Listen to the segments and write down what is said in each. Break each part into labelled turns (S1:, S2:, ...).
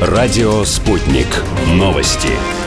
S1: Радио «Спутник». Новости.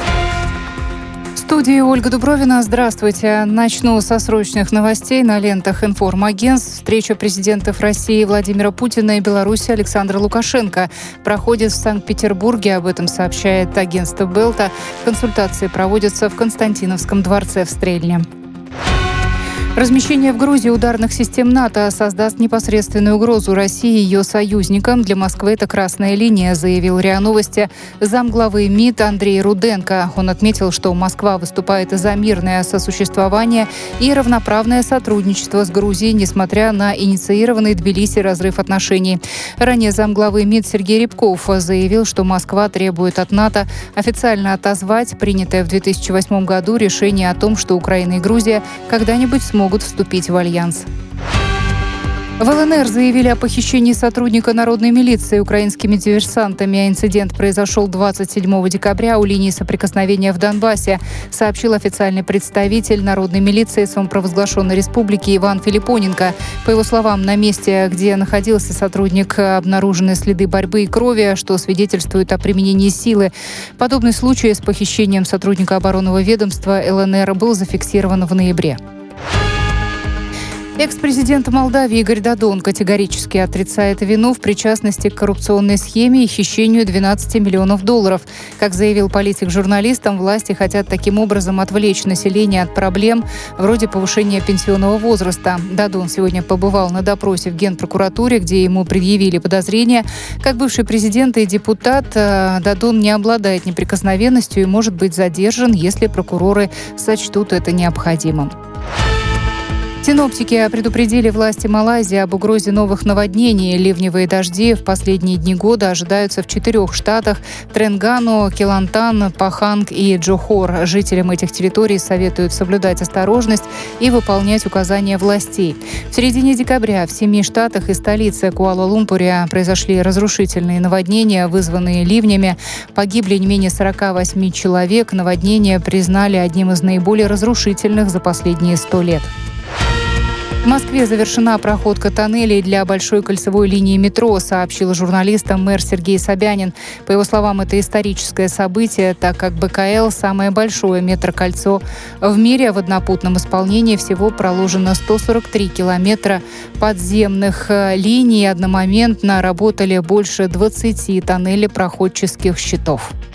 S2: В студии Ольга Дубровина. Здравствуйте. Начну со срочных новостей на лентах информагентств. Встреча президентов России Владимира Путина и Беларуси Александра Лукашенко проходит в Санкт-Петербурге. Об этом сообщает агентство Белта. Консультации проводятся в Константиновском дворце в Стрельне. Размещение в Грузии ударных систем НАТО создаст непосредственную угрозу России и ее союзникам. Для Москвы это красная линия, заявил РИА Новости замглавы МИД Андрей Руденко. Он отметил, что Москва выступает за мирное сосуществование и равноправное сотрудничество с Грузией, несмотря на инициированный Тбилиси разрыв отношений. Ранее замглавы МИД Сергей Рябков заявил, что Москва требует от НАТО официально отозвать принятое в 2008 году решение о том, что Украина и Грузия когда-нибудь смогут вступить в альянс. В ЛНР заявили о похищении сотрудника народной милиции украинскими диверсантами. Инцидент произошел 27 декабря у линии соприкосновения в Донбассе, сообщил официальный представитель народной милиции самопровозглашенной республики Иван Филиппоненко. По его словам, на месте, где находился сотрудник, обнаружены следы борьбы и крови, что свидетельствует о применении силы. Подобный случай с похищением сотрудника оборонного ведомства ЛНР был зафиксирован в ноябре. Экс-президент Молдавии Игорь Додон категорически отрицает вину в причастности к коррупционной схеме и хищению 12 миллионов долларов. Как заявил политик журналистам, власти хотят таким образом отвлечь население от проблем вроде повышения пенсионного возраста. Додон сегодня побывал на допросе в Генпрокуратуре, где ему предъявили подозрения. Как бывший президент и депутат, Додон не обладает неприкосновенностью и может быть задержан, если прокуроры сочтут это необходимым. Синоптики предупредили власти Малайзии об угрозе новых наводнений. Ливневые дожди в последние дни года ожидаются в 4 штатах – Тренгану, Келантан, Паханг и Джохор. Жителям этих территорий советуют соблюдать осторожность и выполнять указания властей. В середине декабря в 7 штатах и столице Куала-Лумпуре произошли разрушительные наводнения, вызванные ливнями. Погибли не менее 48 человек. Наводнения признали одним из наиболее разрушительных за последние 100 лет. В Москве завершена проходка тоннелей для большой кольцевой линии метро, сообщил журналистам мэр Сергей Собянин. По его словам, это историческое событие, так как БКЛ – самое большое метрокольцо в мире. В однопутном исполнении всего проложено 143 километра подземных линий. Одномоментно работали больше 20 тоннелепроходческих щитов.